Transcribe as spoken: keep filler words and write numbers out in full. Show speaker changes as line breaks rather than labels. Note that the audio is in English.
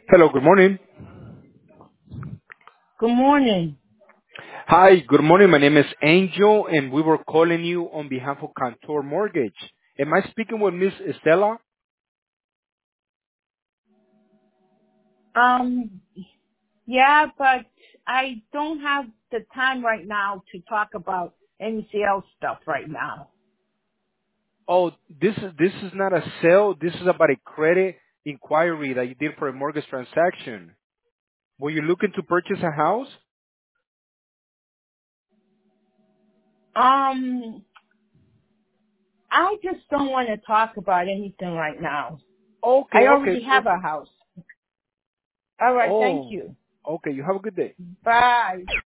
Hello, good morning.
Good morning.
Hi, good morning. My name is Angel, and we were calling you on behalf of Cantor Mortgage. Am I speaking with Miss Estela?
Um, yeah, but I don't have the time right now to talk about any sales stuff right now.
Oh, this is this is not a sale. This is about a credit inquiry that you did for a mortgage transaction. Were you looking to purchase a house?
Um, I just don't want to talk about anything right now.
Okay,
I
okay,
already have a
perfect.
house. All right, thank
Oh,
you.
okay. You have a good day.
Bye.